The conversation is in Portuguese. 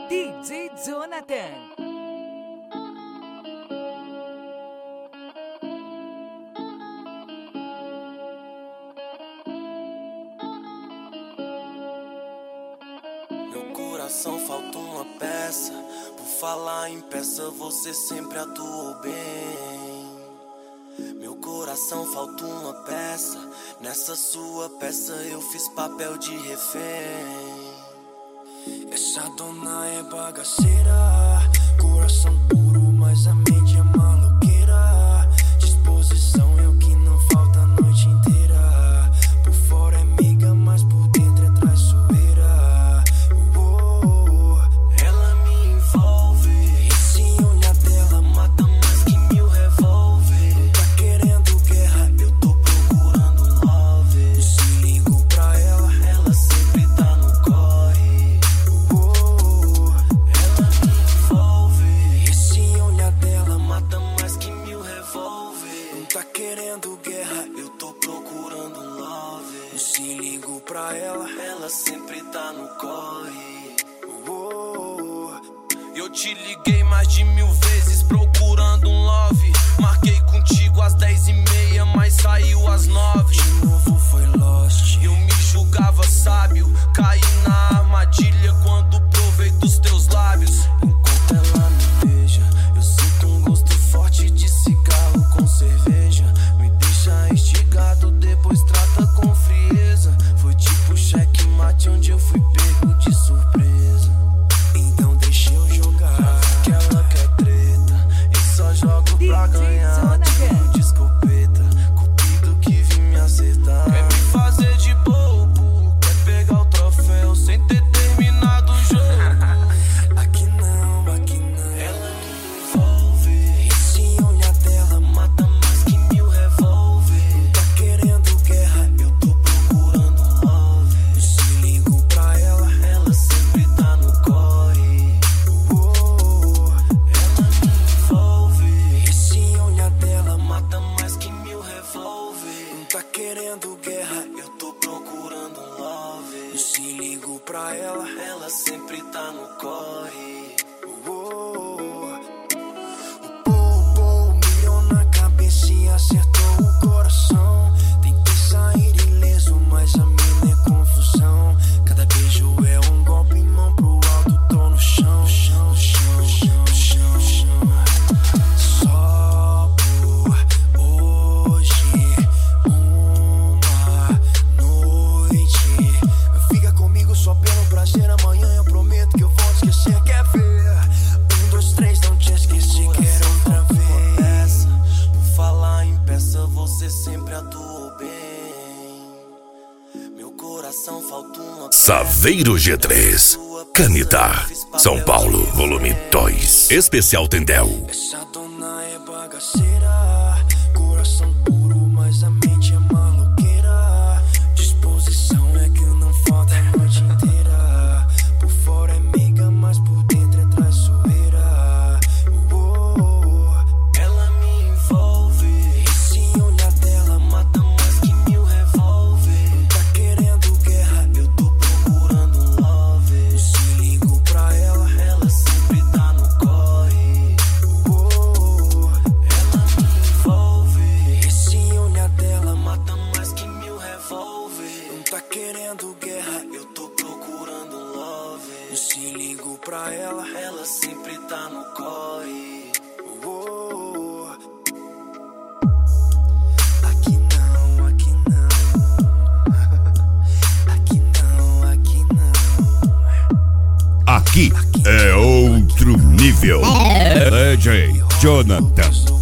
DJ Jonathan. Meu coração falta uma peça. Por falar em peça, você sempre atuou bem. Meu coração falta uma peça. Nessa sua peça eu fiz papel de refém. Essa dona é bagaceira, coração puro, mas a mente é maloqueira. Disposição é o que não falta a noite inteira. Por fora é amiga, mas por dentro é traiçoeira. Ela me envolve, esse olhar dela mata mais que 1000 revólver. Não tá querendo guerra, eu tô procurando um love. Se ligo pra ela, ela sempre tá no corre. Tá querendo guerra, eu tô procurando um love. Se ligo pra ela, ela sempre tá no corre. Eu te liguei mais de 1000 vezes procurando um love. Marquei contigo às 10h30, mas saiu às 9. De novo foi lost. Eu me julgava sábio, caí na armadilha quando provei dos teus lábios. Enquanto ela me beija, eu sinto um gosto forte de cigarro com cerveja. Me deixa instigado, depois trata com frieza. Foi tipo checkmate onde eu fui pego de surpresa. Então deixa eu jogar, que ela quer treta. E só jogo pra ganhar, tiro de escopeta. Cupido que vim me acertar. Quer me fazer de bobo, quer pegar o troféu sem ter terminado o jogo. Aqui não, aqui não. Ela me envolve, esse olhar dela mata mais que 1000 revólver. Não tá querendo guerra, eu tô procurando um love. Se ligo pra ela, ela sempre tá no corre. Ela me envolve, esse olhar dela mata mais que 1000 revólver. Não tá querendo guerra, eu tô procurando um love. Se ligo pra ela sempre tá no corre. Mirou na cabeça e acertou o coração. Tentei sair ileso, mas a mina é confusão. Cada beijo é um golpe, mão pro alto, tô no chão. Só por hoje, uma noite. Fica comigo só pelo prazer, amanhã eu prometo que eu vou te esquecer. Quer ver? 1, 2, 3, não te esqueci, quero outra vez. Por falar em peça, você sempre atuou bem. Meu coração falta uma peça. Saveiro G3, Canidá, São Paulo, volume 2, especial Tendel. Essa dona é bagaceira, coração puro, mas a mente é maloqueira. Disposição é que não falta a noite inteira. Por fora é amiga, mas por dentro é traiçoeira. Ela me envolve, esse olhar dela mata mais que 1000 revólver. Não tá querendo guerra, eu tô procurando um love. Se ligo pra ela sempre tá no corre. Ela me envolve, esse olhar dela mata mais que 1000 revólver. Não tá querendo guerra, eu tô procurando um love. Se ligo pra ela sempre tá no corre. Aqui não, aqui não. Aqui não, aqui não. Aqui é outro nível. DJ Jonathan.